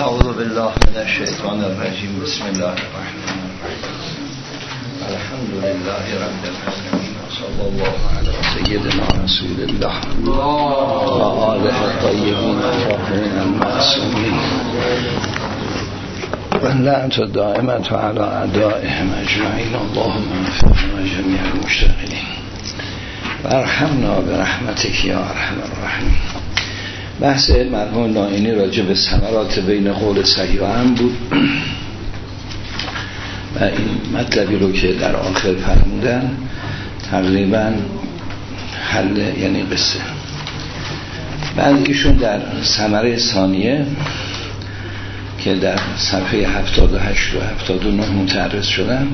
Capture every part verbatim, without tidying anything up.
اعوذ بالله من الشیطان الرجیم. بسم الله الرحمن الرحیم. الحمد لله رب العالمین و صلی الله علی سیدنا رسول الله و آله الطیبین الطاهرین المعصومین و لعنت الدائمة علی اعدائهم اجمعین. اللهم انفعنا جمیع المشتغلین و ارحمنا برحمتک یا ارحم الراحمین. بحث مرحوم نائینی راجع به ثمرات بین قول صحیح و هم بود و این مطلبی رو که در آخر فرمودن تقریبا حل یعنی قصه. بعد ایشون در ثمره ثانیه که در صفحه هفتاد و هشت و هفتاد و نه متعرض شدن،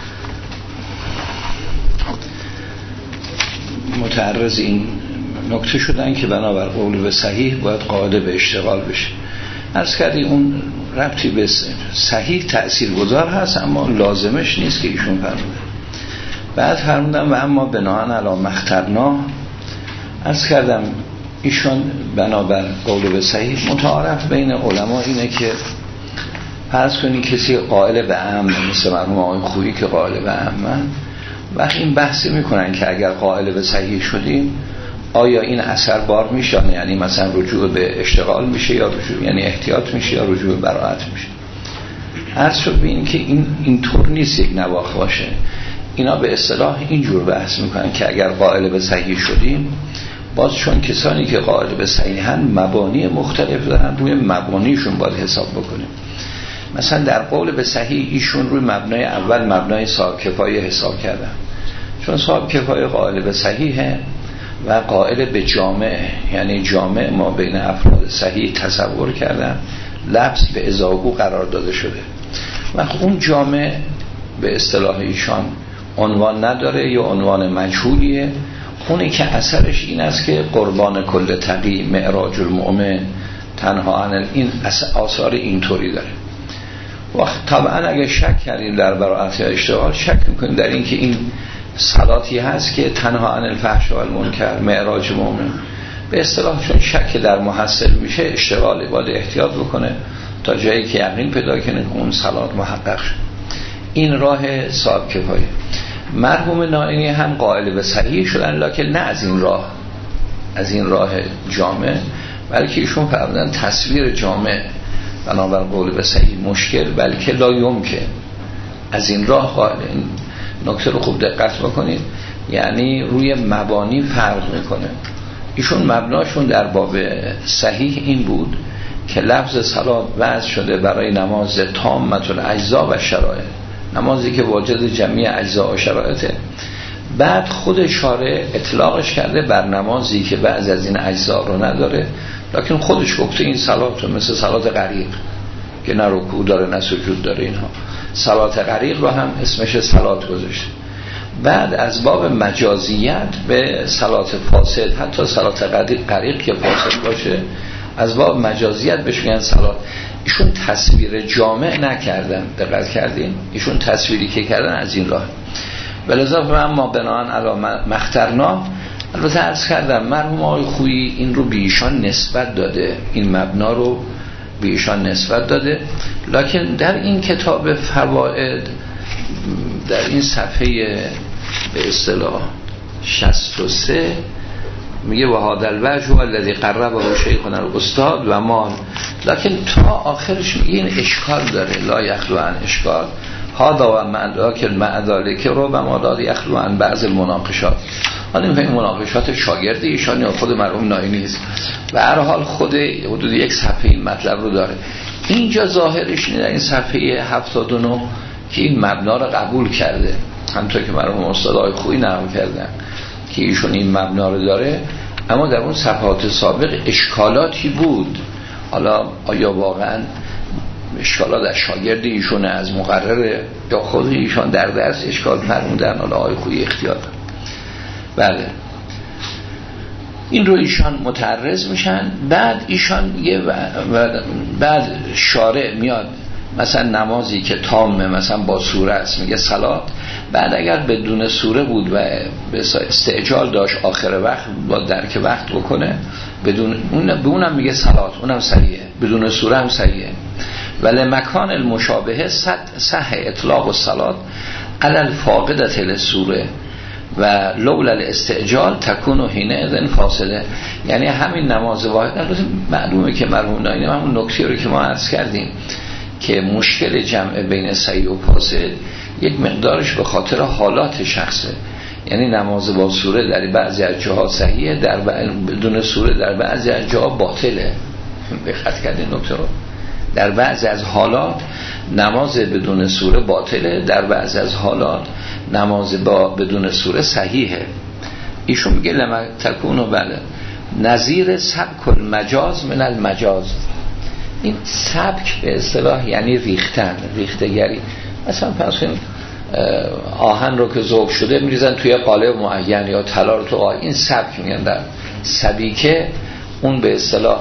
متعرض این نکته شدن که بنابر قول به صحیح باید قاعده به اشتغال بشه. عرض کردی اون ربطی به صحیح تأثیر گذار هست اما لازمش نیست که ایشون فرموده. بعد فرمودن و اما بناهن علی مخترنا. عرض کردم ایشون بنابر قول به صحیح متعارف بین علما اینه که فرض کنی کسی قائل به امن مثل مرحوم آقای خویی که قائل به امن، وقتی این بحثی میکنن که اگر قائل به صحیح شدیم آیا این اثر بار میشه، یعنی مثلا رجوع به اشتغال میشه یا رجوع یعنی احتیاط میشه یا رجوع به براءت میشه. عرض شد ببین که این اینطور نیست یک نواخت باشه. اینا به اصطلاح اینجور بحث میکنن که اگر قائل به صحیح شدیم، باز چون کسانی که قائل به صحیحن مبانی مختلف دارن، روی مبانیشون باید حساب بکنیم. مثلا در قول به صحیح ایشون روی مبنای اول مبنای صاحب کفایه حساب کردن، چون صاحب کفایه قائل به صحیحه و قائل به جامع، یعنی جامع ما بین افراد صحیح تصور کردن لفظ به ازاغو قرار داده شده و اون جامع به اصطلاح ایشان عنوان نداره یا عنوان مجهولیه. اونی که اثرش این است که قربان کل تقی معراج المؤمن تنها عن این آثار اینطوری داره. وقت طبعا اگه شک کردیم در براءت یا اشتغال، شک میکنیم در این که این صلاتی هست که تنها عن الفحش و المنکر معراج مومن به اصطلاح، چون شک در محصل میشه اشتغالی باید احتیاط بکنه تا جایی که یقین پیدا کنه اون صلات محقق شد. این راه صاحب کفایه. مرحوم نائینی هم قائل به صحیح شدن، لکن نه از این راه از این راه جامع، بلکه ایشون فرمودن تصویر جامع بنابر قول به صحیح مشکل، بلکه لا یمکن. از این راه قائل. این نکته رو خوب دقت بکنید، یعنی روی مبانی فرق میکنه. ایشون مبناشون در باب صحیح این بود که لفظ صلات وضع شده برای نماز تامه الاجزا و شرایط، نمازی که واجد جمعی اجزا و شرایطه. بعد خود شارع اطلاقش کرده بر نمازی که بعض از این اجزا رو نداره، لکن خودش گفته این صلات رو، مثل صلات غریق که نه رکوع داره نه سجود داره، اینها صلات غریق رو هم اسمش صلات گذاشته. بعد از باب مجازیت به صلات فاسد، حتی صلات غریق که فاسد باشه از باب مجازیت بهش میگن صلات. ایشون تصویر جامع نکردن، دقت کردین؟ ایشون تصویری که کردن از این راه. ولذا اما بناهن علی مخترنا. البته عرض کردم مرحوم آقای خویی این رو به ایشان نسبت داده، این مبنا رو به ایشان نسبت داده، لکن در این کتاب فواید در این صفحه به اصطلاح شصت و سه میگه و هذا الوجه الذی قربه شیخنا الاستاد و مال، لکن تا آخرش میگه این اشکال داره، لا یخلو عن اشکال هذا و معداک المعداله که رو به ما داد یخلو عن بعض المناقشات. حالا این مناقشات شاگرد ایشان یا خود مرحوم نائینی است و هر حال خود حدود یک صفحه این مطلب رو داره. اینجا ظاهرش اینه در این صفحه هفتاد و نه که این مبنا رو قبول کرده، همونطور که مرحوم استاد آقای خویی نقل کردن که ایشون این مبنا رو داره، اما در اون صفحات سابق اشکالاتی بود. حالا آیا واقعا اشکالات از شاگرد ایشون، از مقرر یا خود ایشان در درس اشکال فرمودن؟ حالا آقای خویی اختیار دارن. بله این رو ایشان متعرض میشن. بعد ایشان یه بعد شارع میاد مثلا نمازی که تامه مثلا با سوره است میگه صلات، بعد اگر بدون سوره بود و استعجال داشت آخر وقت با درک وقت بکنه بدون اون، به اونم میگه صلات، اونم صحیحه، بدون سوره هم صحیحه. ولی مکان المشابهه صح اطلاق و صلات علی الفاقدت للسوره و لولا الاستعجال تکون حین اذن فاصله. یعنی همین نماز واحد، البته معلومه که مرحوم ناینی همون نکته رو که ما عرض کردیم که مشکل جمع بین صحیح و فاسد یک مقدارش به خاطر حالات شخصه. یعنی نماز با سوره در بعضی از جاها صحیحه، در بدون سوره در بعضی از جاها باطله. دقت کردین نکته رو؟ در بعضی از حالات نماز بدون سوره باطله، در بعضی از حالات نماز با بدون سوره صحیحه. ایشون میگه لما تکونو بله نظیر سبک المجاز من المجاز. این سبک به اصطلاح یعنی ریختن، ریختگری. مثلا فرض کنید آهن رو که ذوب شده میریزن توی قالب معین یا طلا رو تو آهن، این سبک میگن. در سبیکه اون به اصطلاح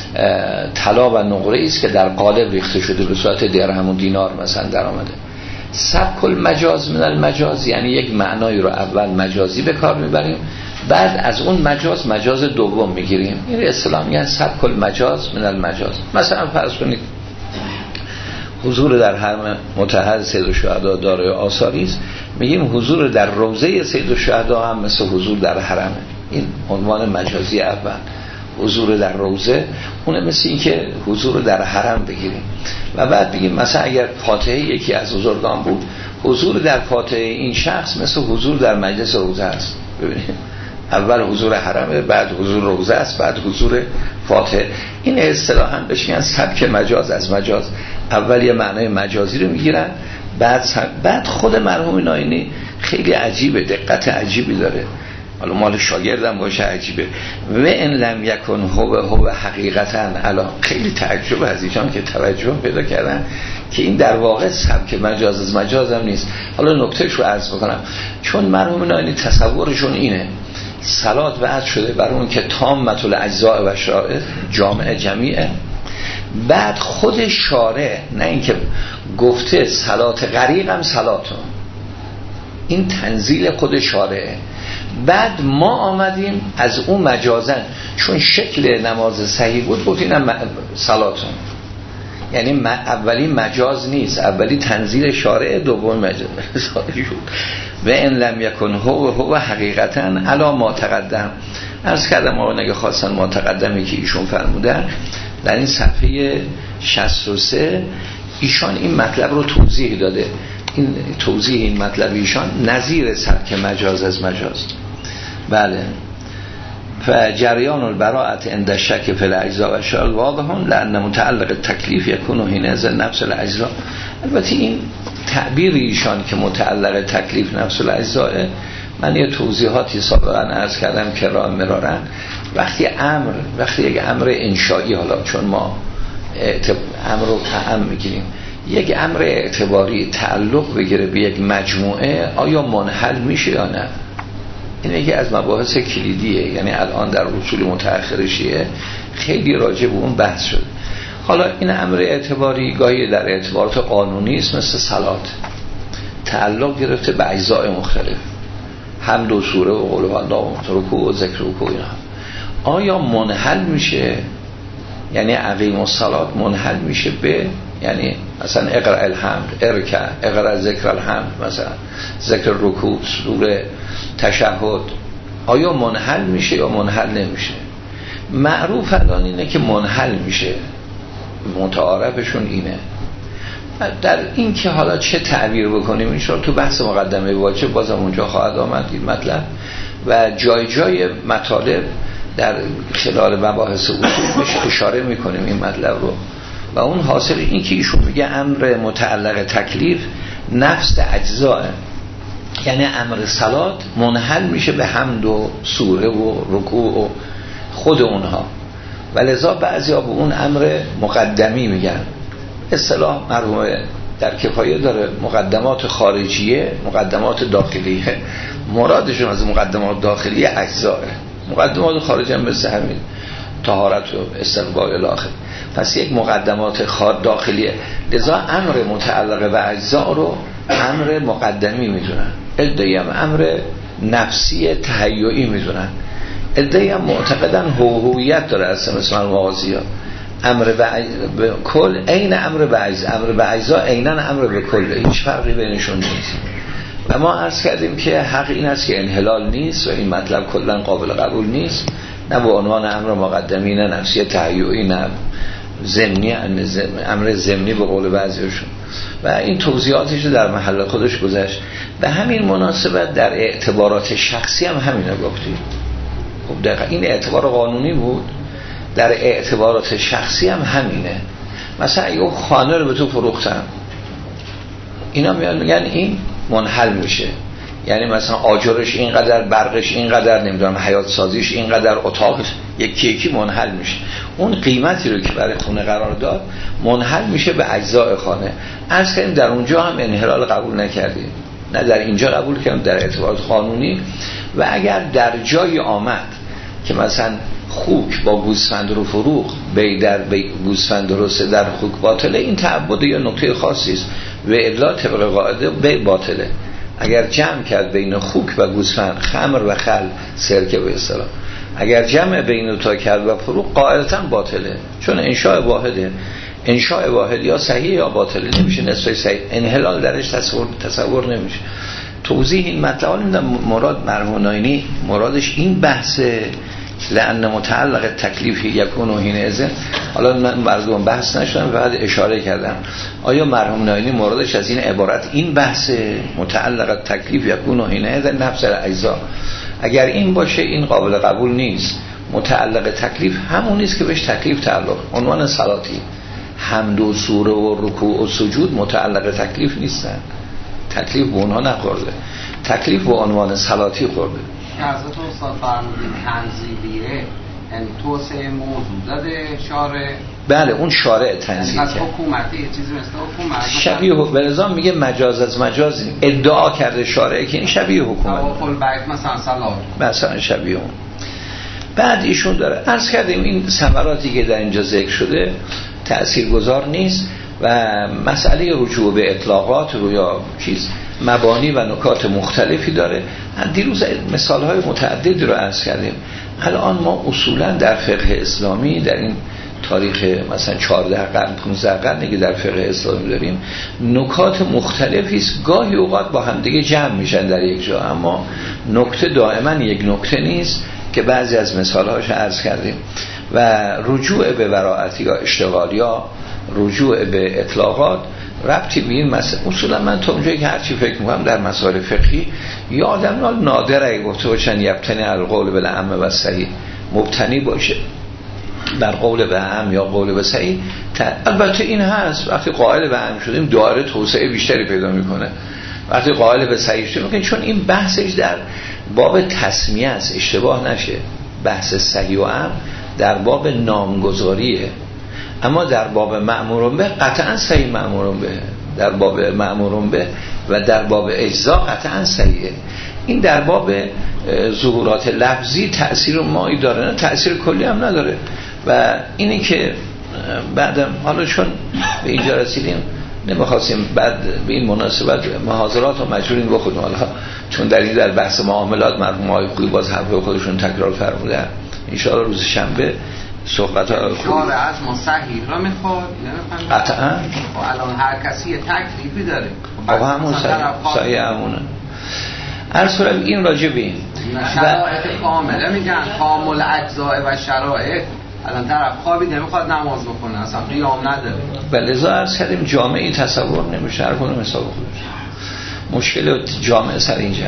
طلا و نقره است که در قالب ریخته شده به صورت درهم و دینار مثلا در آمده. سبک المجاز من المجاز یعنی یک معنایی رو اول مجازی به کار میبریم، بعد از اون مجاز مجاز دوم میگیریم. این اصطلاح میگن سبک المجاز من المجاز. مثلا فرض کنید حضور در حرم مطهر سید الشهدا دارای آثاری است، میگیم حضور در روضه سید الشهدا هم مثل حضور در حرمه. این عنوان مجازی اول. حضور در روضه اونه مثل این که حضور در حرم بگیریم. و بعد بگیم مثلا اگر فاتحه یکی از بزرگان بود، حضور در فاتحه این شخص مثل حضور در مجلس روضه است. ببینید اول حضور حرمه، بعد حضور روضه است، بعد حضور فاتحه. این اصطلاحاً بهش میگن سبک مجاز از مجاز. اول یه معنای مجازی رو میگیرن، بعد بعد خود مرحوم ناینی خیلی عجیبه، دقت عجیبی داره. حالا مال شاگردم باشه عجیبه. و ان لم یکن هو هو حقیقتا الا، خیلی تعجب از ایشان که توجه پیدا کردن که این در واقع سبک مجاز از مجاز هم نیست. حالا نکتهش رو عرض بکنم. چون مرحوم ناینی تصورشون اینه صلات وعد شده برای اون که تامت الاجزاء و شرائط جامع جمیعه، بعد خود شارع نه اینکه گفته صلات غریق هم صلاتون، این تنزیل خود شارعه. بعد ما آمدیم از اون مجازن چون شکل نماز صحیح بود گفتیم صلاتون، یعنی اولی مجاز نیست، اولی تنزیل شارع، دوم مجاز. و ان لم یکن هو هو حقیقتا علا ما تقدم. عرض کردم آقا نگه خواستن ما تقدمی که ایشون فرمودن در این صفحه شصت و سه ایشان این مطلب رو توضیح داده. این توضیح این مطلب ایشان نظیر سبک مجاز از مجاز. بله. فجریان البراءت عند الشک فی الاجزاء و شال واضحون لان متعلق تکلیف یکون حینئذ نفس الاجزاء. البته این تعبیر ایشان که متعلق تکلیف نفس الاجزاء، من یه توضیحاتی سابقا عرض کردم که را مرارن. وقتی امر وقتی یک امر انشایی، حالا چون ما امر رو اهم میگیریم، یک امر اعتباری تعلق بگیره به یک مجموعه، آیا منحل میشه یا نه؟ این یکی از مباحث کلیدیه. یعنی الان در اصول متأخر شیعه خیلی راجع به اون بحث شد. حالا این امر اعتباری گاهی در اعتبارات قانونی است، مثل صلات تعلق گرفته به اجزاء مختلف، حمد و سوره و قول الله و رکوع و ذکر و اینا. آیا منحل میشه؟ یعنی عقیم الصلات منحل میشه به، یعنی مثلا اقرأ الحمد، ارکع، اقرأ ذکر الحمد، مثلا ذکر رکوع، سوره، تشهد، آیا منحل میشه یا منحل نمیشه؟ معروف الان اینه که منحل میشه، متعارفشون اینه. در این که حالا چه تعبیر بکنیم این شما تو بحث مقدمه واجب بازم اونجا خواهد آمد این مطلب، و جای جای مطالب در خلال مباحث اصول بهش اشاره میکنیم این مطلب رو. و اون حاصل این که ایشون میگه امر متعلق تکلیف نفس اجزاء، یعنی امر صلات منحل میشه به حمد و سوره و رکوع و خود اونها، و لذا بعضی ها به اون امر مقدمی میگن. اصطلاح مرحوم در کفایه داره مقدمات خارجیه، مقدمات داخلیه. مرادشون از مقدمات داخلیه اجزاء، مقدمات خارجی هم مثل همین طهارت و استقبال الاخر. پس یک مقدمات خارج داخلیه، لذا امر متعلق به اجزاء رو امر مقدمی میدونن. ادعی هم امر نفسی تهیعی میدونن. ادعی هم معتقدن هویت داره اصلا مثل مغازی ها. امر به کل عین امر به اجزا، امر به اجزا عیناً امر به کل، هیچ فرقی بینشون نیست. و ما عرض کردیم که حق این است که انحلال نیست و این مطلب کلا قابل قبول نیست، نه به عنوان امر مقدمی، نه نفسی تهیعی، نه ضمنی، امر ضمنی به قول بعضیشون. و این توضیحاتش در محل خودش گذشت. به همین مناسبت در اعتبارات شخصی هم همینه گفتیم. خب دقیقا این اعتبار قانونی بود، در اعتبارات شخصی هم همینه. مثلا یه خانه رو به تو فروختن، اینا میان میگن این منحل میشه، یعنی مثلا آجرش اینقدر، برقش اینقدر، نمیدونم حیات سازیش اینقدر، اتاقش یکی یکی منحل میشه. اون قیمتی رو که برای خونه قرار داد منحل میشه به اجزای خانه. عرض کردیم در اونجا هم انحلال قبول نکردیم، نه در اینجا قبول کردیم در اعتبارات قانونی. و اگر در جای آمد که مثلا خوک با گوسفند رو فروخت، بی در بی گوسفند درسته در خوک باطله، این تعبد یا نکته خاصی است و الا طبق قاعده بی باطله. اگر جمع کرد بین خوک و گوسفند، خمر و خل، سرکه به اصطلاح، اگر جمع بین دو تا کرد و فروخت قاعدتا باطله، چون انشاء واحده. انشاء واحد یا صحیح یا باطله، نمیشه نصف صحیح، انحلال درش تصور تصور نمیشه. توضیح این مطلب مراد مرحوم ناینی مرادش این بحثه، لأن متعلق تکلیفی یکون و حین اذن. حالا من براتون بحث نشدم، فقط اشاره کردم. آیا مرحوم ناینی مرادش از این عبارت این بحث متعلق تکلیف یکون و حین اذن نفس الاجزا؟ اگر این باشه این قابل قبول نیست. متعلق تکلیف همون نیست که بهش تکلیف تعلق. عنوان صلاتی حمد و سوره و رکوع و سجود متعلق تکلیف نیستن، تکلیف به اونها نخورده، تکلیف به عنوان صلاتی خورده. که حضرت استاد فرمودید تنزیلیه، یعنی توسعه موضوع داده شارع. بله اون شارع تنزیل کرد. از حکومتی چیزی مثل حکومت شبیه به نظام میگه مجاز از مجاز ادعا کرده شارع که این شبیه حکومت توافل بیت مثلا صلات مثلا شبیه اون. بعد ایشون داره عرض کردیم این ثمراتی که در اینجا ذکر شده تأثیرگذار نیست و مسئله رجوع به اطلاقات رو یا چیز مبانی و نکات مختلفی داره. دیروز مثالهای متعددی رو عرض کردیم. الان ما اصولا در فقه اسلامی در این تاریخ مثلا چهارده قرن پانزده قرنی که در فقه اسلامی داریم نکات مختلفی است، گاهی اوقات با هم دیگه جمع میشن در یک جا، اما نکته دائما یک نکته نیست که بعضی از مثالهاش عرض کردیم. و رجوع به براءت یا اشتغال یا رجوع به اطلاقات ربطی به این مسئله. اصولا من تا اونجایی که هرچی فکر میکنم در مسائل فقهی یا آدم نادره گفته باشن یبتنی القول بالعم و صحیح، مبتنی باشه بر قول به هم یا قول به صحیح. البته این هست وقتی قائل به هم شدیم دایره توسعه بیشتری پیدا میکنه، وقتی قائل به صحیح شدیم میکنه، چون این بحثش در باب تسمیه است، اشتباه نشه. بحث صحیح و هم در باب نامگذاریه، اما در باب مأمورون به قطعا صحیح مأمورون به، در باب مأمورون به و در باب اجزا قطعا صحیحه. این در باب ظهورات لفظی تأثیر مایی داره، نه تأثیر کلی هم نداره. و اینی که بعدم حالا چون به اینجا رسیدیم نمیخواستیم بعد به این مناسبت محاضرات رو مجبوریم بخونیم، حالا چون در این در بحث معاملات مرحوم آقای خویی باز حرف خودشون تکرار فرمودن. ان شاء الله روز شنبه صحبت ها خوب شارع از ما صحیح را میخواد قطعا. الان هر کسی یه تکلیفی داره، آقا همون صحیح همونه. عرض کنم این راجع به این شرایط کامله میگن کامل اجزاء و شرایط. الان طرف خوابید نمیخواد نماز بخونه، اصلا قیام نداره. بلذا عرض کردیم جامعی تصور نمیشه، هر کنه حساب خودش. مشکل جامعه سر اینجا.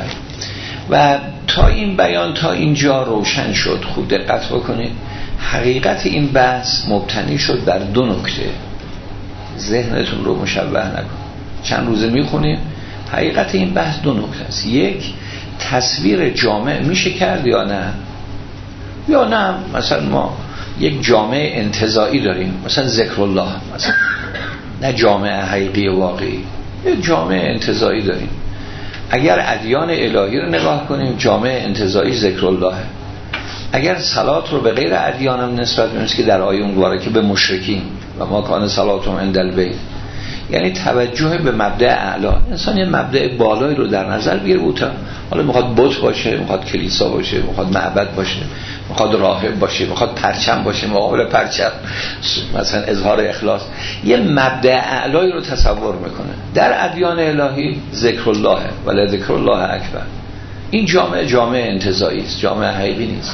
و تا این بیان تا اینجا روشن شد، خوب دقت بکنید، حقیقت این بحث مبتنی شد بر دو نکته. ذهنتون رو مشوه نکن، چند روزه میخونیم. حقیقت این بحث دو نکته است. یک، تصویر جامع میشه کرد یا نه، یا نه مثلا ما یک جامعه انتزاعی داریم، مثلا ذکر الله، مثلا نه جامعه حقیقی واقعی، یک جامعه انتزاعی داریم. اگر ادیان الهی رو نگاه کنیم جامعه انتزاعی ذکر الله. اگر صلات رو به غیر ادیان هم نسبت بدیم که در آیه اونواره که به مشرکین و ما کان صلاتهم عند البیت، یعنی توجه به مبدأ اعلی. انسان یه مبدأ بالایی رو در نظر بگیره، اوتا حالا میخواد بت باشه، میخواد کلیسا باشه، میخواد معبد باشه، میخواد راهب باشه، میخواد پرچم باشه، مقابل پرچم مثلا اظهار اخلاص، یه مبدأ اعلایی رو تصور میکنه. در ادیان الهی ذکر الله ولی ذکر الله اکبر. این جامعه جامعه انتزاعی است، جامعه حقیقی نیست.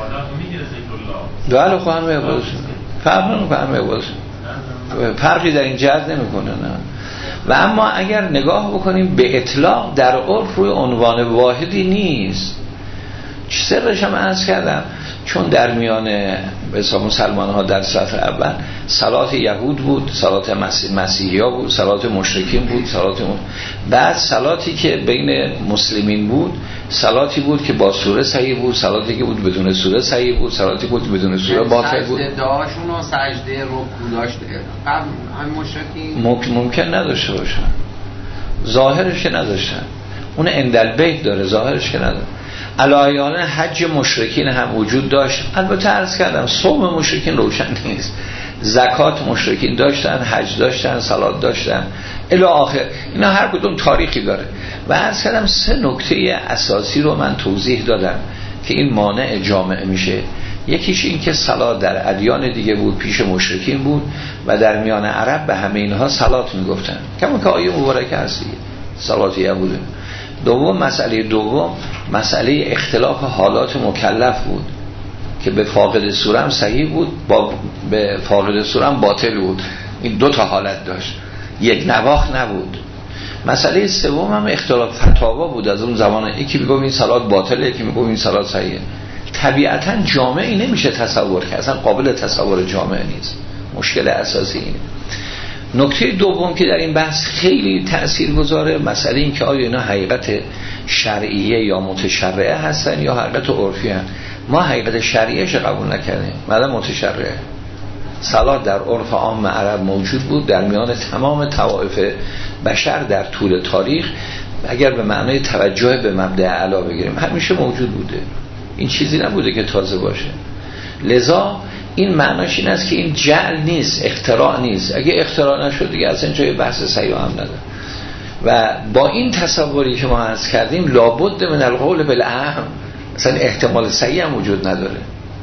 بله خب همه عبادت فرق نمیکنه، همه عبادت فرقی در این جهت نمیکنه نه. و اما اگر نگاه بکنیم به اطلاق در عرف روی عنوان واحدی نیست. سرش هم عرض کردم چون در میان مسلمان ها در صف اول صلات یهود بود، صلات مسیحی ها بود، صلات مشرکین بود، صلات م... بعد صلاتی که بین مسلمین بود صلاتی بود که با سوره صحیح بود، صلاتی که بود بدون سوره صحیح بود، صلاتی بود بدون سوره باطل بود. سجده داشون و سجده رکوع داشت قبل همین مشرکین ممکن, ممکن نداشته باشن، ظاهرش که نداشتن. اون اندل بیت داره، ظاهرش که نداره. علایان حج مشرکین هم وجود داشت. البته عرض کردم صوم مشرکین روشن نیست. زکات مشرکین داشتن، حج داشتن، صلات داشتن الی آخر. اینا هر کدوم تاریخی داره. و عرض کردم سه نکته اساسی رو من توضیح دادم که این مانع جامعه میشه. یکیش این که صلات در ادیان دیگه بود، پیش مشرکین بود و در میان عرب به همه اینها صلات میگفتن، کما که آیه مبارکه هست دیگه، صلات یهوده. دوم، مسئله دوم مسئله اختلاف حالات مکلف بود که به فاقد سوره هم صحیح بود، با به فاقد سوره هم باطل بود. این دو تا حالت داشت، یک نواخت نبود. مسئله سوم هم اختلاف فتاوا بود از اون زمان، یکی میگه این صلات باطله، یکی میگه این صلات صحیحه. طبیعتا جامعه نمیشه تصور کرد، اصلا قابل تصور جامعه نیست. مشکل اساسی اینه. نکته دوم که در این بحث خیلی تاثیرگذاره مسئله این که آیا اینا حقیقت شرعیه یا متشرعه هستن یا حقیقت عرفی هستن. ما حقیقت شرعیه‌اش قبول نکردیم، بعد متشرعه. صلات در عرف عام عرب موجود بود در میان تمام طوائف بشر در طول تاریخ، اگر به معنای توجه به مبدأ اعلی بگیریم همیشه موجود بوده، این چیزی نبوده که تازه باشه. لذا این معناش این است که این جعل نیست، اختراع نیست. اگه اختراع نشد دیگه اصلا جای بحث صحیح هم نداره. و با این تصوری که ما عرض کردیم لابد من القول بالاهم، اصلا احتمال صحیح هم وجود نداره.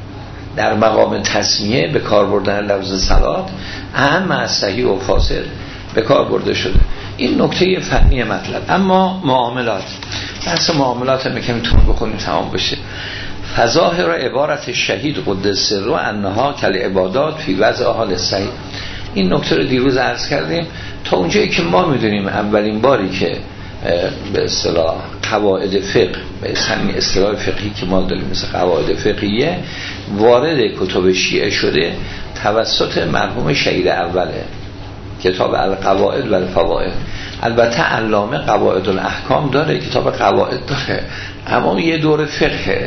در مقام تسمیه به کار بردن لفظ صلات اهم از صحیح و فاسد به کار برده شده. این نکته فنی مطلب. اما معاملات، بحث معاملات هم که میتونم بخونیم تمام بشه. فظاهر عبارت شهید قدس سره انها کل عبادات فی وضع حال صحیح. این نکته رو دیروز عرض کردیم. تا اونجایی که ما میدونیم اولین باری که به اصطلاح قواعد فقه، به همین اصطلاح فقهی که ما داریم مثل قواعد فقهیه وارد کتب شیعه شده توسط مرحوم شهید اوله، کتاب القواعد و الفوائد. البته علامه قواعد الاحکام داره، کتاب قواعد داره، اما یه دور فقهه.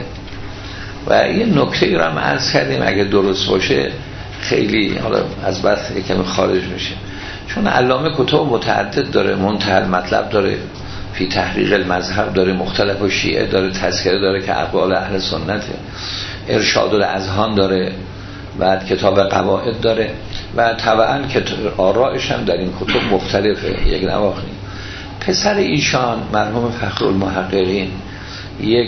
و یه نکته رو هم عرض کردیم اگه درست باشه خیلی حالا از بحث یکم خارج میشه، چون علامه کتب متعدد داره، منتهی مطلب داره، فی تحقیق المذهب داره، مختلف و شیعه داره، تذکره داره که اقوال اهل سنته، ارشاد الاذهان داره، بعد کتاب قواعد داره و طبعا که آرائش هم در این کتب مختلفه، یک نواختی. پسر ایشان مرحوم فخرالمحققین یک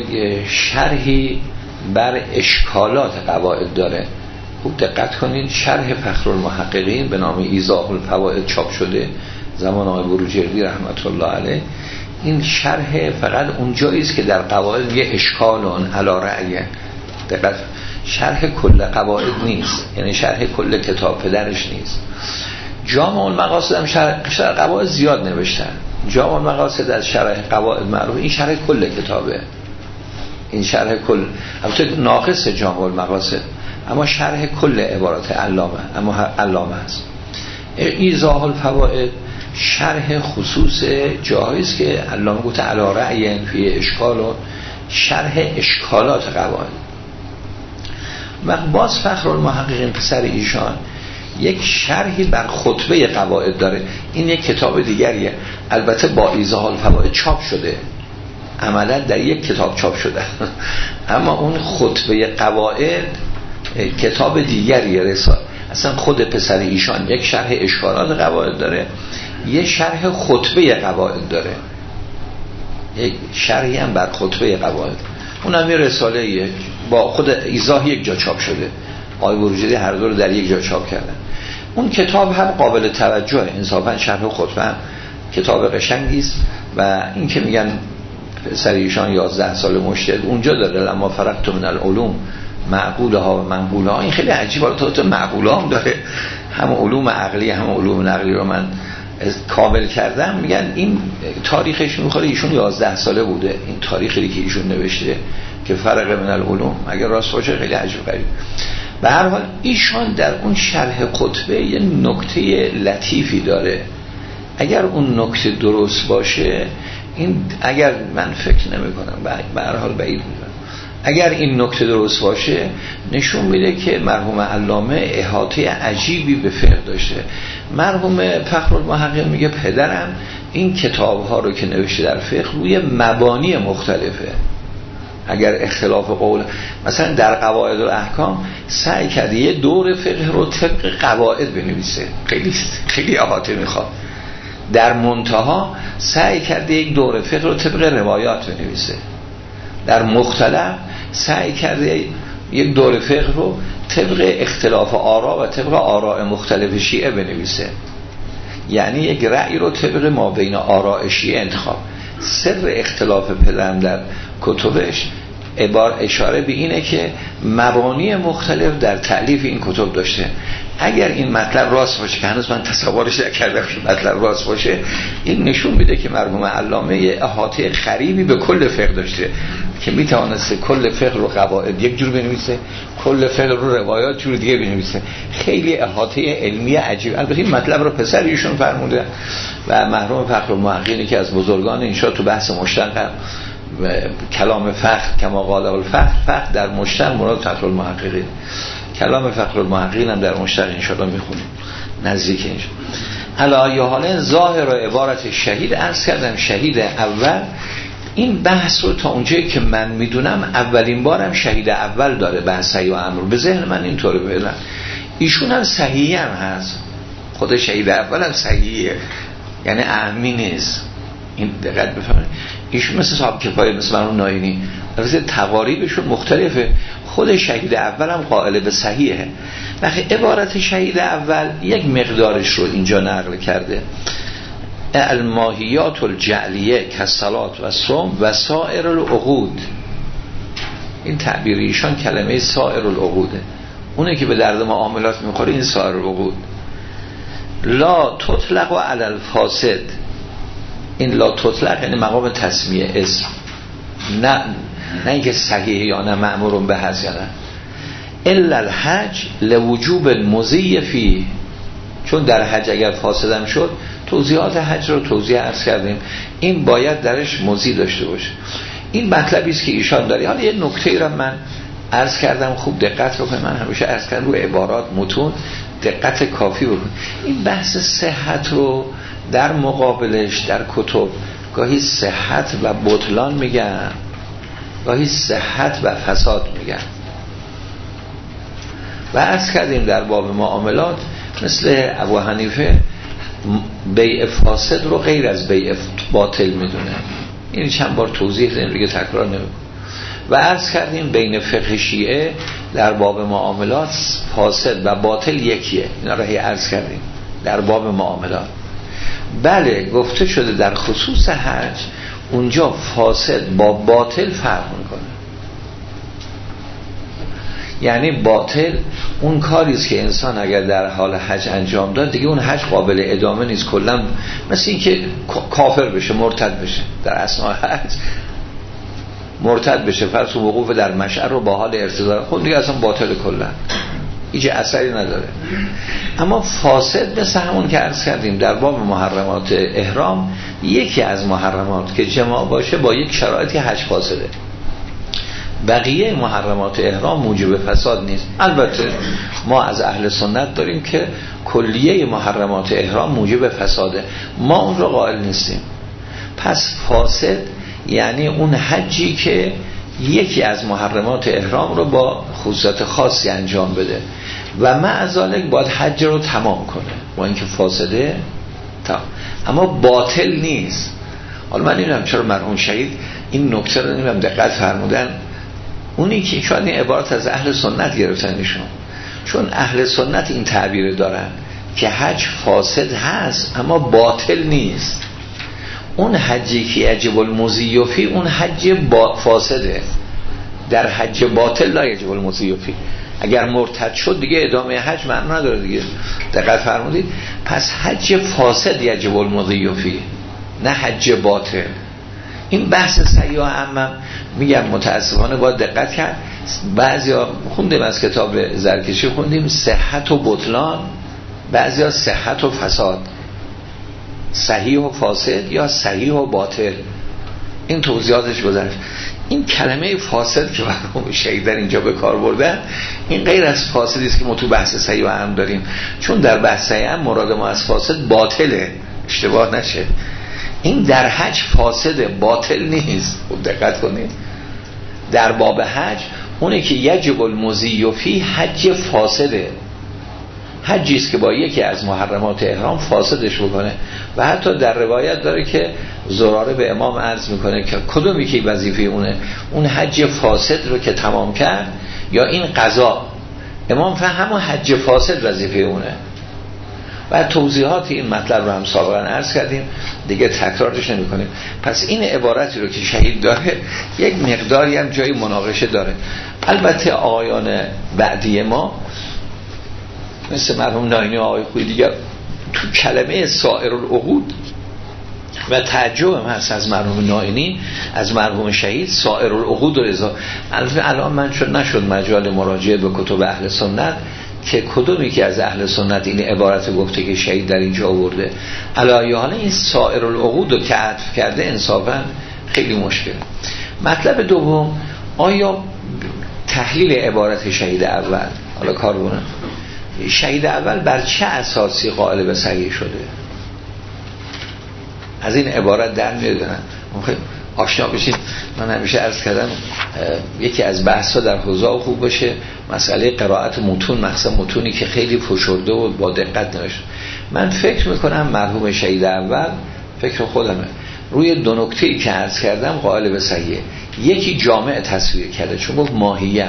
شرحی بر اشکالات قواعد داره، خوب دقت کنین. شرح فخرالمحققین به نام ایضاح الفوائد چاپ شده زمان آقای بروجردی رحمت الله علیه. این شرح فقط اونجایی است که در قواعد میگه اشکالون علی رأی، دقت، شرح کل قواعد نیست، یعنی شرح کل کتاب پدرش نیست. جامع المقاصد هم شرح, شرح قواعد زیاد نوشتن. جامع المقاصد از شرح قواعد معروف، این شرح کل کتابه، این شرح کل، البته ناقص جامع المقاصد، اما شرح کل عبارات علامه، اما علامه است. ایضاح الفوائد شرح خصوص جایی است که علامه گفته علی رأی فی اشکال، و شرح اشکالات قواعد. و باز فخرالمحققین پسر ایشان یک شرحی بر خطبه قواعد داره، این یک کتاب دیگریه، البته با ایضاح الفوائد چاپ شده، عملا در یک کتاب چاپ شده اما اون خطبه قواعد کتاب دیگریه، رسال. اصلا خود پسر ایشان یک شرح اشکالات قواعد داره، یک شرح خطبه قواعد داره، یک شرحی هم بر خطبه قواعد، اون هم یه رساله با خود ایضاح یک جا چاپ شده، آقای بروجردی هر دو رو در یک جا چاپ کردن. اون کتاب هم قابل توجه، انصافا شرح خطبه هم کتاب قشنگی است و این که میگن پسر ایشان یازده سال مجتهد اونجا داره، اما فرقت من العلوم معقوله ها و منقوله ها، این خیلی عجیبه. تا تو معقوله هم داره، هم علوم عقلی هم علوم نقلی رو من کامل کردم. میگن این تاریخش میخوره ایشون یازده ساله بوده، این تاریخی که ایشون نوشته که فرق من العلوم، اگر راست باشه خیلی عجیب غریب. به هر حال ایشان در اون شرح خطبه یه نکته لطیفی داره، اگر اون نکته درست باشه، این اگر من فکر نمی کنم، به هر حال بعید میدونم، اگر این نکته درست باشه نشون میده که مرحوم علامه احاطه عجیبی به فقه داشته. مرحوم فخرالمحقق میگه پدرم این کتاب ها رو که نوشته در فقه روی مبانی مختلفه، اگر اختلاف قول مثلا در قواعد و احکام سعی کرده یه دور فقه رو طبق قواعد بنویسه، خیلی خیلی احاطه میخواد. در منتها سعی کرده یک دور فقه رو طبق روایات بنویسه. در مختلف سعی کرده یک دور فقه رو طبق اختلاف آرا و طبق آراء مختلف شیعه بنویسه، یعنی یک رأی رو طبق ما بین آراء شیعه انتخاب. سر اختلاف پدرم در کتبش عبار اشاره به اینه که مبانی مختلف در تألیف این کتب داشته. اگر این مطلب راست باشه که هنوز من تصورش نکردم که مطلب راست باشه، این نشون میده که مرحوم علامه یه احاطه خریبی به کل فقه داشته که میتوانسته کل فقه رو قواعد یک جور بنویسه، کل فقه رو روایات جور دیگه بنویسه. خیلی احاطه علمی عجیب. البته این مطلب رو پسر ایشون فرموده و مرحوم فخرالمحققی که از بزرگان انشاء تو بحث مشتق کلام فخر کما قال الفخر، فخر در مشتق مراد فخرالمحققی، کلام فخرالمحققین هم در مشتق انشاءالله میخونیم نزدیک اینجا. علا یا حالا ظاهر و عبارت شهید عرض کردم. شهید اول این بحث رو تا اونجایی که من میدونم اولین بارم شهید اول داره بحث صحیح و امر، به ذهن من اینطوره بیدن. ایشون هم صحیح هم هست، خود شهید اول هم صحیحه، یعنی اهمی نیست. این دقت بفرمایید، ایشون مثل صاحب کفایه مثل مرحوم ناینی البته تقاریبشون مختلفه. خود شهید اول هم قائل به صحیحه. وقتی عبارت شهید اول یک مقدارش رو اینجا نقل کرده، الماهیات الجعلیه کالصلات و صوم و سائر العقود. این تعبیر ایشان کلمه سائر العقوده، اونه که به درد معاملات میخوره. این سائر العقود لا تطلق علی الفاسد، این لا تطلق یعنی مقام تسمیه اسم، نه نه اینکه صحیح یا نه مأمورون به هست یا نه. الا الحج لوجوب المضی فی، چون در حج اگر فاسدم شد توضیحات حج رو توضیح عرض کردیم، این باید درش مضی داشته باشه. این مطلبی است که ایشان داره. حالا یه نکته را من عرض کردم، خوب دقت بکنید. من همیشه عرض کردم رو عبارات متون دقت کافی بکنید. این بحث صحت رو در مقابلش در کتب گاهی صحت و بطلان میگن، گاهی صحت و فساد میگن. و عرض کردیم در باب معاملات مثل ابو حنیفه بیع فاسد رو غیر از بیع باطل میدونه. این چند بار توضیح دادیم دیگه تکرار نمیکنم. و عرض کردیم بین فقه شیعه در باب معاملات فاسد و باطل یکیه. اینا رو هی عرض کردیم در باب معاملات. بله گفته شده در خصوص حج اونجا فاسد با باطل فرق میکنه. یعنی باطل اون کاریست که انسان اگر در حال حج انجام داد دیگه اون حج قابل ادامه نیست کلا، مثل این که کافر بشه، مرتد بشه در اثناء حج، مرتد بشه، فرض وقوف در مشعر رو با حال ارتداد خود دیگه اصلا باطل کلا، هیچ اثری نداره. اما فاسد مثل همون که عرض کردیم در باب محرمات احرام، یکی از محرمات که جماع باشه با یک شرایطی حج فاسده. بقیه محرمات احرام موجب فساد نیست. البته ما از اهل سنت داریم که کلیه محرمات احرام موجب فساده، ما اون رو قائل نیستیم. پس فاسد یعنی اون حجی که یکی از محرمات احرام رو با خصوصیت خاصی انجام بده و مع ذالک باید حج رو تمام کنه، با اینکه فاسده تمام، اما باطل نیست. حالا من نمیدونم چرا مرحوم شهید این نکته رو نمیدونم دقت فرمودن، اونی که شاید این عبارت از اهل سنت گرفتنشون، چون اهل سنت این تعبیر دارن که حج فاسد هست اما باطل نیست. اون حجی که یجب المضی فی اون حج با فاسده، در حج باطل لا یجب المضی فی. اگر مرتد شد دیگه ادامه حج معنی نداره دیگه. دقت فرمودید؟ پس حج فاسد یجب المضی فی، نه حج باطل. این بحث سیاح عمم میگم متاسفانه باید دقت کرد. بعضیا خوندیم از کتاب زرکشی خوندیم صحت و بطلان، بعضیا صحت و فساد، صحیح و فاسد یا صحیح و باطل. این توضیحاتش گذشت. این کلمه فاسد که مرحوم شهید در اینجا به کار بردن، این غیر از فاسدی است که ما تو بحث صحیح و هم داریم، چون در بحث صحیح هم مراد ما از فاسد باطله، اشتباه نشه. این در حج فاسده، باطل نیست. خوب دقت کنید، در باب حج اونه که یجب المضی فی حج فاسده، حجی است که با یکی از محرمات احرام فاسدش بکنه. و حتی در روایت داره که زراره به امام عرض میکنه که کدومی که وظیفه اونه، اون حج فاسد رو که تمام کرد یا این قضا. امام فهم همون حج فاسد وظیفه اونه. و توضیحات این مطلب رو هم سابقا عرض کردیم، دیگه تکرارش نمی کنیم. پس این عبارتی رو که شهید داره یک مقداری هم جای مناقشه داره. البته آقایان بعدی ما مثل مرحوم ناینی و آقای خوی دیگر تو کلمه سائر العقود و تعجب هم هست از مرحوم ناینی، از مرحوم شهید سائر العقود و رضا. الان من شد نشد مجال مراجعه به کتب اهل سنت که کدومی که از اهل سنت این عبارت گفته که شهید در اینجا آورده. علایه حالا این سائر العقود رو که عطف کرده انصافا خیلی مشکل. مطلب دوم، آیا تحلیل عبارت شهید اول، حالا کار بونم شهید اول بر چه اساسی قائل به صحیح شده؟ از این عبارت در میادن آشنا بشین. من همیشه عرض کردم یکی از بحثا در حوزه خوب باشه مسئله قرائت متون، مخصوصا متونی که خیلی فشرده و با دقت نوشته. من فکر میکنم مرحوم شهید اول، فکر خودمه، روی دو نکته‌ای که عرض کردم قائل به صحیح. یکی جامع تصویر کرده، چون گفت ماهیت،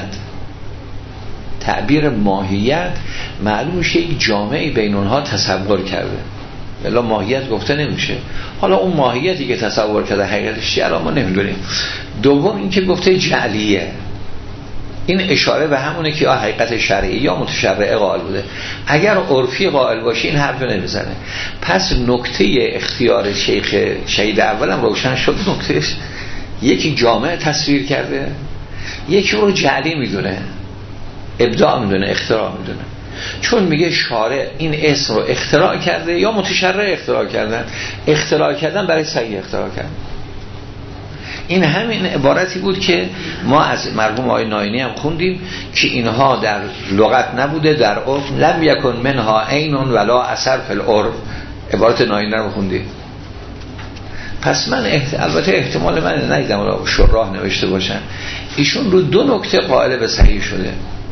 تعبیر ماهیت معلوم میشه یک جامعی بین اونها تصور کرده، الا ماهیت گفته نمیشه. حالا اون ماهیتی که تصور کرده حقیقتش چیه الان ما نمیدونیم. دوم این که گفته جعلیه، این اشاره به همونه که یا حقیقت شرعی یا متشرع قائل بوده. اگر عرفی قائل باشه این حرف نمیزنه. پس نکته اختیار شیخ شهید اولم روشن شد. نکتهش یکی جامع تصویر کرده، یکی رو جعلی میدونه، ابداع میدونه، اختراع میدونه. چون میگه شارع این اسم رو اختراع کرده یا متشرع اختراع کردن. اختراع کردن برای صحیح اختراع کردن. این همین عبارتی بود که ما از مرحوم آقای ناینی هم خوندیم که اینها در لغت نبوده، در عرف لم یکن منها عین ولا اثر فی العرف. عبارت ناینی رو خوندیم. پس من احت... البته احتمال من ندیدم را شراح نوشته باشن. ایشون رو دو نکته قائل به صحیح شده.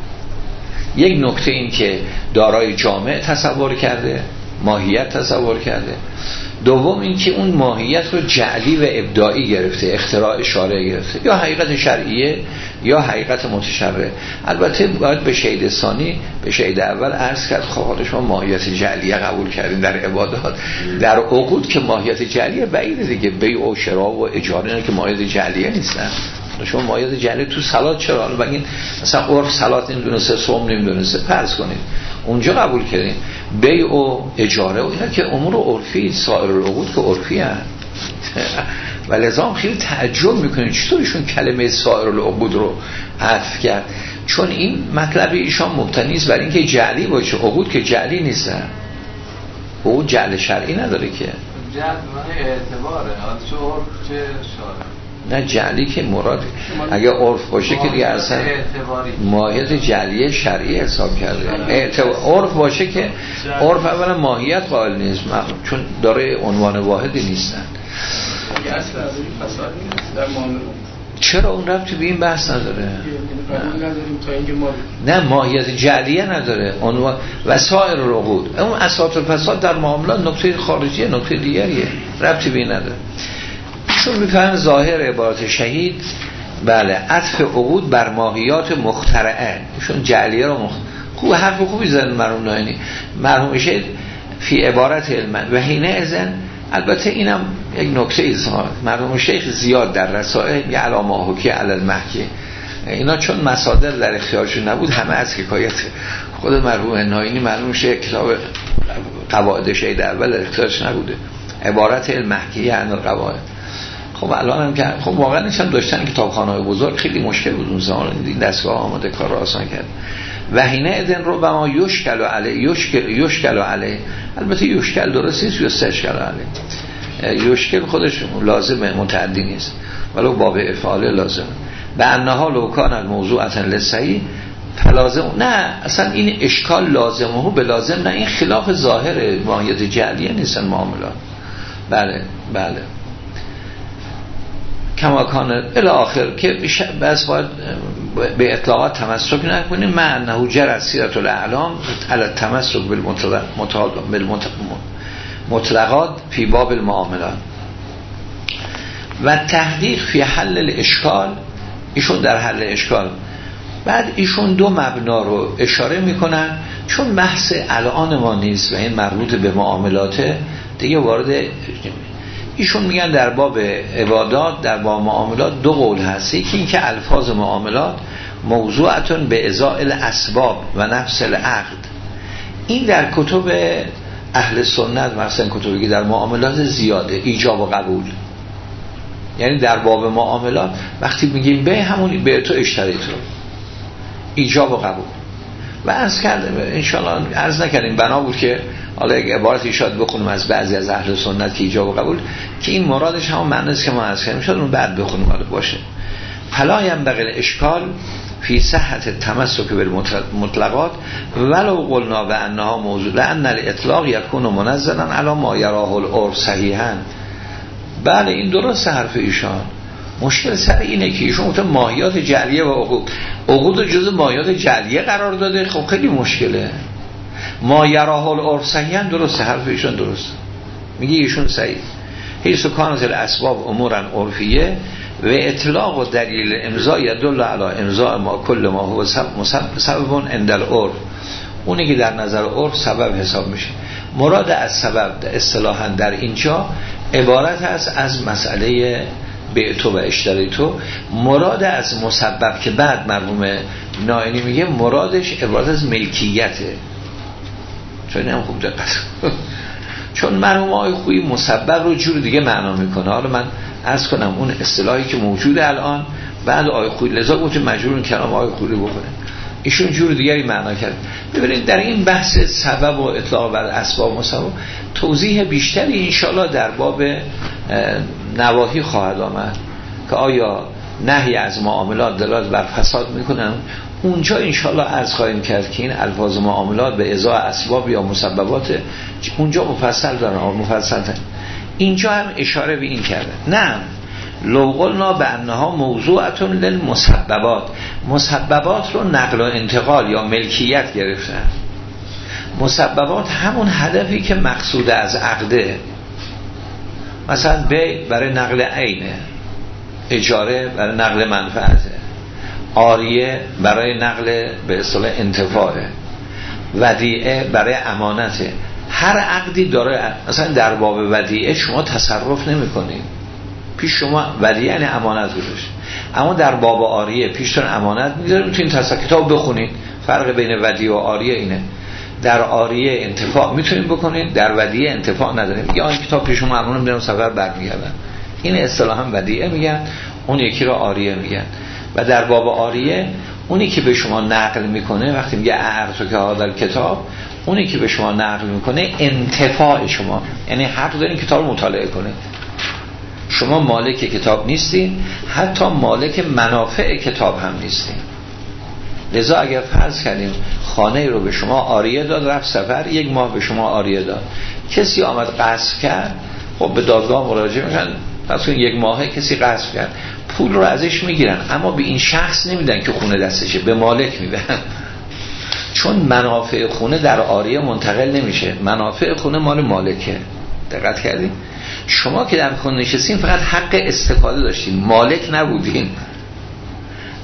یک نکته این که دارای جامع تصور کرده، ماهیت تصور کرده. دوم این که اون ماهیت رو جعلی و ابداعی گرفته، اختراع شارع گرفته، یا حقیقت شرعیه یا حقیقت متشرع. البته باید به شهید ثانی، به شهید اول عرض کرد خب حالا شما ماهیت جعلیه قبول کردین در عبادات، در عقود که ماهیت جعلیه بعیده دیگه. بیع و شراء و اجاره اینا که ماهیت جعلیه نیستن. شما ماهیت جعلی تو صلات چرا؟ حالا بگین مثلا عرف صلات نمیدونسته، صوم نمیدونسته، فرض کنید اونجا قبول کردین. بیع و اجاره و اینا که امور عرفی، سایر العقود که عرفی هست. و لذا خیلی تعجب میکنین چطورشون کلمه سایر العقود رو عطف کرد، چون این مطلب ایشان مبتنی است بر اینکه جعلی باشه. عقود که جعلی نیستن، عقود جعل شرعی نداره که. جعل معنی اعتباره، چه عرف چه شارع. نه جعلی که مراد اگه عرف باشه که دیگه اصلا ماهیت جعلیه شرعی حساب کرده. عرف باشه که عرف اولا ماهیت قائل نیست، چون داره عنوان واحدی نیستن. چرا اون ربطی به این بحث نداره؟ نه ماهیت جعلیه نداره، عنوان وسائر العقود. اون اساس الفساد در معاملات نکته خارجیه، نکته دیگریه، ربطی به این نداره. چون میفهم ظاهر عبارت شهید بله عطف عقود بر ماهیات مخترعه، ایشون جعلیه رو مخ... خوب حرف خوبی زدن مرحوم ناینی. مرحوم شیخ فی عبارت علم و حین اذن، البته اینم یک نکته ایست، مرحوم شیخ زیاد در رسائل یه علامه حکی علی المحکی اینا چون مصادر در اختیارشون نبود همه از حکایت خود مرحوم ناینی مرحوم شیخ کتاب قواعد شیخ در اول اختیارش نبوده، عبارت المحکی یعنی قواعد. خب الان هم که خب واقعا نشان داشتن کتابخانه‌های بزرگ خیلی مشکل بود اون زمان، این دستگاه آماده کار را آسان کرد. و حین اذن رو به ما یشکل علی یشکل یشکل علی، البته یشکل درست نیست، یستشکل علی، یشکل خودش لازم متعدی نیست ولو باب افعال لازم. به انها لو کان الموضوعا للصحیح فلازم، نه اصلا این اشکال لازمه به لازم، نه این خلاف ظاهر ماهیت جعلیه نیستن معاملات. بله بله کما کان الی آخر که بس باید به اطلاقات تمسک نکنیم. مع انه جرت سیرت الاعلام علی التمسک بالمطلقات فی باب المعاملات و تحقیق فی حل الاشکال، ایشون در حل اشکال. بعد ایشون دو مبنا رو اشاره میکنن چون بحث الان ما نیست و این مربوط به معاملاته دیگه وارد. ایشون میگن در باب عبادات در باب معاملات دو قول هست، یکی این که الفاظ معاملات موضوعتون به ازاء الاسباب و نفس العقد، این در کتب اهل سنت مثلا کتبی که در معاملات زیاده ایجاب و قبول، یعنی در باب معاملات وقتی میگیم به همون به تو اشتری تو ایجاب و قبول. و عرض کردم انشاءالله عرض نکردیم بنا بود که حالا یک عبارتی شاید بخونیم از بعضی از اهل سنت که ایجاب و قبول که این مرادش همون معنی است که ما عرض کردیم، شاید اون بعد بخونیم حالا باشه. فلا ينبغي الاشکال فی صحت تمسک بالمطلقات ولو قلنا بانها موضوع لان الاطلاق یکون منزلا علی ما یراه العرف صحیحا. بله این درست حرف ایشان، مشکل سر اینه که ایشون گفتن ماهیات جعلیه و عقود، عقود جزء ماهیات جعلیه قرار داده، خب خیلی مشکله. ما یراه العرف صحیحا درست حرف ایشون درست، میگه ایشون صحیح حیث کانت الاسباب امورا عرفیه و اطلاق و دلیل امضا یدل علی امضا ما کل ما هو سبب عند العرف، اونی که در نظر عرف سبب حساب میشه. مراد از سبب اصطلاحا در اینجا عبارت است از مسئله به تو و اشتری تو، مراد از مسبب که بعد مرحوم ناینی میگه مرادش عبارت از ملکیته، چون هم خوب دقت چون مرحوم آقای خویی مسبب رو جور دیگه معنا میکنه. حالا من عرض کنم اون اصطلاحی که موجوده الان بعد آقای خویی لذا گفتیم مجبورن کلام آقای خویی رو بکنه، ایشون جور دیگری معنا کرد. ببینید در این بحث سبب و اطلاق بر اسباب مسبب توضیح بیشتری انشاءالله در باب نواهی خواهد آمد که آیا نهی از معاملات دلالت بر فساد میکنن، اونجا انشاءالله عرض خواهیم کرد که این الفاظ معاملات به ازای اسباب یا مسببات اونجا مفصل دارن و مفصل دارن. اینجا هم اشاره به این کرده. نه لو قلنا به انها موضوعتون للمسببات، مسببات رو نقل و انتقال یا ملکیت گرفتن. مسببات همون هدفی که مقصود از عقده، مثلا بی برای نقل عینه، اجاره برای نقل منفعته، عاریه برای نقل به اصطلاح انتفاعه، ودیعه برای امانته. هر عقدی داره، مثلا در باب ودیعه شما تصرف نمی کنید، پیش شما ودیعه یعنی امانت گذاشت، اما در باب عاریه پیشتون امانت میذارید، تو این تصرف کتاب بخونید فرق بین ودیعه و عاریه اینه. در عاریه انتفاع میتونید بکنید، در ودیعه انتفاع نداریم. یا این کتاب پیش شما امانت میذارم سفر برمیگردن، این اصطلاحا ودیعه میگن، اون یکی رو عاریه میگن. و در باب عاریه اونی که به شما نقل میکنه وقتی میگه اعرض که هذا کتاب، اونی که به شما نقل میکنه انتفاع شما، یعنی حق دارین کتاب مطالعه کنه. شما مالک کتاب نیستین، حتی مالک منافع کتاب هم نیستین. لذا اگر فرض کردیم خانه رو به شما عاریه داد، رفت سفر یک ماه به شما عاریه داد، کسی آمد غصب کرد، خب به دادگاه مراجعه میشن، پس اون یک ماهه کسی غصب کرد، پول رو ازش میگیرن، اما به این شخص نمیدن که خونه دستشه، به مالک میدن. چون منافع خونه در عاریه منتقل نمیشه، منافع خونه مال مالکه. دقت کردین؟ شما که در خونه نشستین فقط حق استفاده داشتین، مالک نبودین.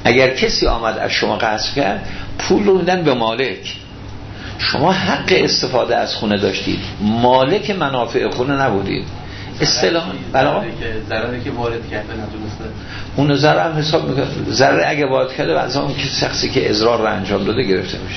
اگر کسی آمد از شما غصب کرد پول رو میدن به مالک. شما حق استفاده از خونه داشتید، مالک منافع خونه نبودید. اصطلاحاً برای ضرری که وارد کرده ندونسته اون ضرر هم حساب میکنه. ضرر اگه وارد کرده بعضی اون که شخصی که اضرار رو انجام داده گرفته میشه.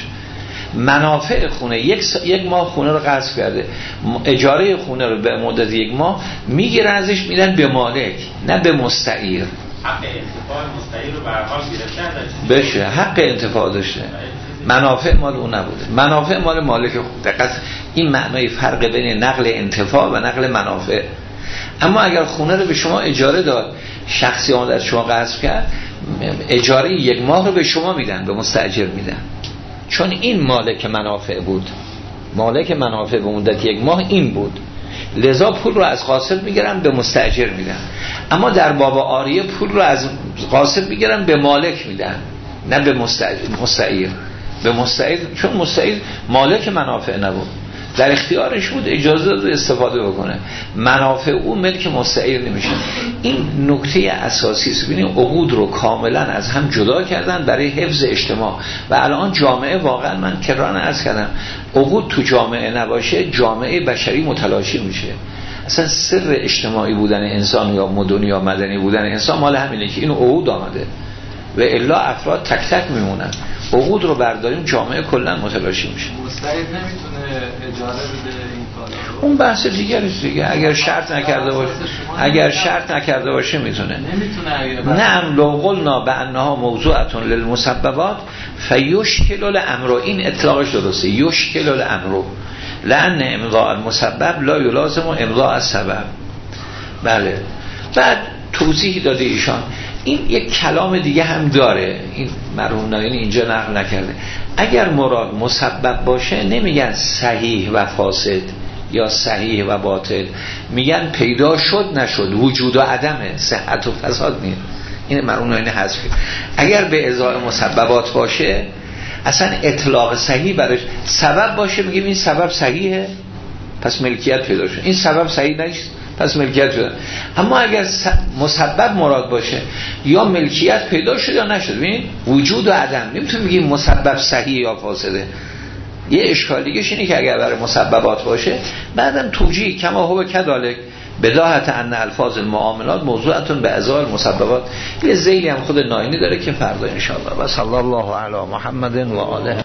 منافع خونه یک س... یک ماه خونه رو غصب کرده، اجاره خونه رو به مدت یک ماه میگیرن ازش میدن به مالک نه به مستعیر. حق انتفاع مستعیر رو به هر حال گرفتن بشه، حق انتفاع داشته، منافع مال اون نبوده، منافع مال مالک. دقیقاً این معنای فرق بین نقل انتفاع و نقل منافع. اما اگر خونه رو به شما اجاره داد، شخصی آمد از شما غصب کرد، اجاره یک ماه رو به شما میدن، به مستاجر میدن، چون این مالک منافع بود. مالک منافع به مدت یک ماه این بود، لذا پول رو از غاصب میگیرن به مستاجر میدن. اما در باب عاریه پول رو از غاصب میگیرن به مالک میدن، نه به مستعیر. به مستعیر، چون مستعیر مالک منافع نبود، در اختیارش بود، اجازه داد استفاده بکنه. منافع او ملک مستعیر نمیشه. این نکته اساسی است. ببینید عقود رو کاملا از هم جدا کردن برای حفظ اجتماع. و الان جامعه واقعا من کرران عرض کردم، عقود تو جامعه نباشه جامعه بشری متلاشی میشه. اصلا سر اجتماعی بودن انسان یا مدنی یا مدنی بودن انسان مال همینه که این عقود آمده و الا افراد تک تک میمونن. عقود رو برداریم جامعه کلا متلاشی میشه. مستعد نمیتونه اجاره بده این کارا رو. اون بحث دیگری است دیگه. اگر شرط نکرده باشه، اگر شرط نکرده باشه میتونه. نمیتونه اگر نعم لو قلنا بانها موضوعه للمسببات فیشکل الامر. این اطلاقش درسته، یشکل الامر لان امضاء المسبب لا یلازم امضاء السبب. بله. بعد توضیح داده ایشان این یک کلام دیگه هم داره، این مرحوم نایینی اینجا نقل نکرده. اگر مراد مسبب باشه نمیگن صحیح و فاسد یا صحیح و باطل، میگن پیدا شد نشد، وجود و عدمه، صحت و فساد نیست. این مرحوم نایینی حذف کرد. اگر به ازای مسببات باشه اصلا اطلاق صحیح برش سبب باشه، میگیم این سبب صحیحه پس ملکیت پیدا شد، این سبب صحیح نیست پس ملکیت شد. اما اگر مسبب مراد باشه یا ملکیت پیدا شد یا نشد، ببین وجود و عدم، نمیتونیم بگیم مسبب صحیح یا فاسده. یه اشکال دیگه‌ش اینه که اگر برای مسببات باشه بعدم توجیه کما هو کذالک بداهت ان الفاظ المعاملات موضوعتون به ازای المسببات. یه ذیلی هم خود ناینی داره که فردا ان شاء الله. و صلی الله علی محمد و آله